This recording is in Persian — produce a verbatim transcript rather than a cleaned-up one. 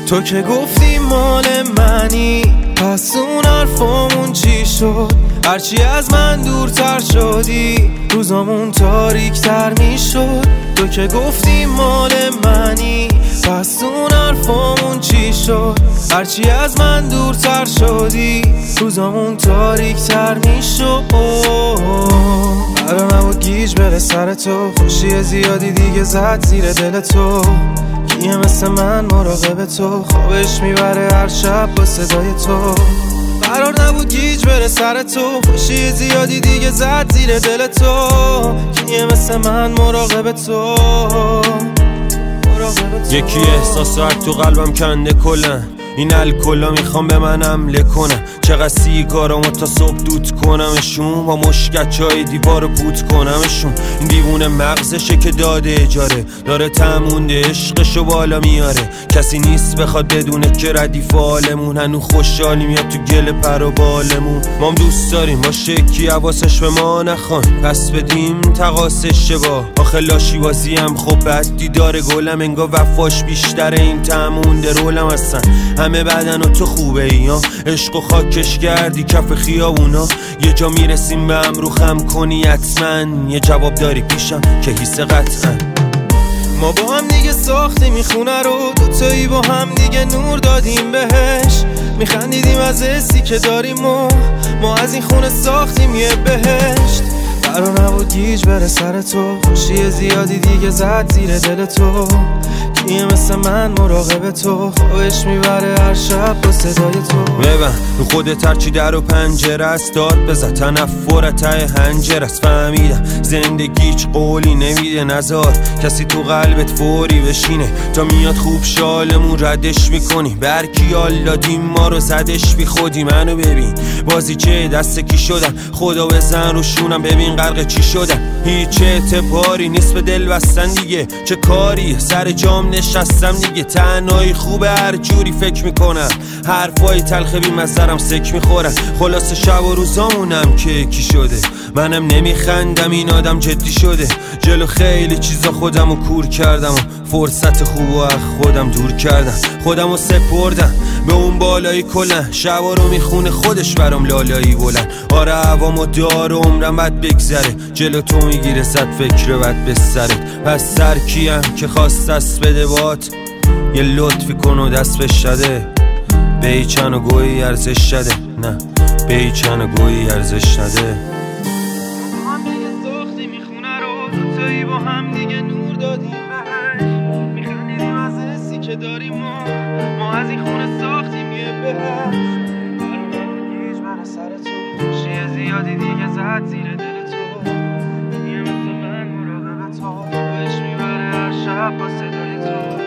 تو که گفتی مال منی، پس اون حرفامون چی شد؟ هرچی از من دورتر شدی روزامون تاریک تر می شد. تو که گفتی مال منی، پس اون حرفامون چی شد؟ هرچی از من دورتر شدی روزامون تاریک تر می شد. قرار نبود گیج بره سر تو، خوشی زیادی دیگه زد زیر دل تو. کیه مثل من مراقب تو، خوابش میبره هر شب با صدای تو. قرار نبود گیج بره سر تو، خوشی زیادی دیگه زد زیر دل تو. کیه مثل من مراقب تو، مراقب تو. یکی احساسات تو قلبم کنده کلن، این الکلا میخوام به من حمله کنم. چقدر سیگارامو تا صبح دود کنمشون، با مشکچای دیوارو پوت کنمشون. این دیوونه مغزشه که داده اجاره، داره تمونده عشقشو بالا میاره. کسی نیست بخواد بدونه که ردیف حالمون، هنو خوشحالی میاد تو گل پر و بالمون. مام دوست داریم باشه کی حواسش به ما نخوان، پس بدیم تقاسش با. آخه لاشی بازی هم خب بد دیدار گلم، انگار وفاش بیشتره این تمونده رولم هستن. همه بدن و تو خوبه ای ها، عشق و خاکش کردی کف خیابونا. یه جا میرسیم به هم رو خم کنی حتما، یه جواب داری پیشم که حیث قطعا. ما با هم دیگه ساختیم این خونه رو، دوتایی با هم دیگه نور دادیم بهش. میخندیدیم از حسی که داریم و ما از این خونه ساختیم یه بهشت. قرار نبود گیج بره سر تو، خوشی زیادی دیگه زد زیر دل تو. کیه مثل من مراقب تو، خوابش میبره هر شب با صدای تو. ببن رو خودت هرچی در و پنجره است، داد بزد تنفر ته هنجر است. فهمیدم زندگی هیچ قولی نمیده، نزار کسی تو قلبت فوری بشینه. تا میاد خوب شالمون ردش میکنی، برکی آلا دیم ما رو زدش بی خودی. منو ببین بازی چه دست کی شدم، خدا بزن رو شونم ببین غرق چی شدم. هیچ اعتباری نیست به دل بستن دیگه، چه کاری سر جام نشستم دیگه. تنهایی خوبه هر جوری فکر میکنم، حرفای تلخ بی مزرم سک میخورم. خلاص شب و روزامونم که یکی شده، منم نمیخندم این آدم جدی شده. جلو خیلی چیزا خودم رو کور کردم و فرصت خوب و از خودم دور کردم. خودم رو سپردم به اون بالایی کلن، شبا رو میخونه خودش برام لالایی بلند. آره هوامو دار و عمرم بد بگذره، جلو تو میگیره صد فکر بد به سرت. پس سر کیم که خواست دست بده بات، یه لطفی کن و دست بشده. بیچن و گویی ارزش شده، نه بیچن و گویی ارزش نده. ما هم دیگه ساختیم این خونه رو، دوتایی با هم دیگه نور دادیم بهش. میخندیدیم از حسی که داریم و ما از این خونه ساختیم یه بهشت. گیج بره سر تو، خوشی زیادی دیگه زد زیر دل تو. یه مثل من مراقب تو، خوش میبره هر شب با صدای تو.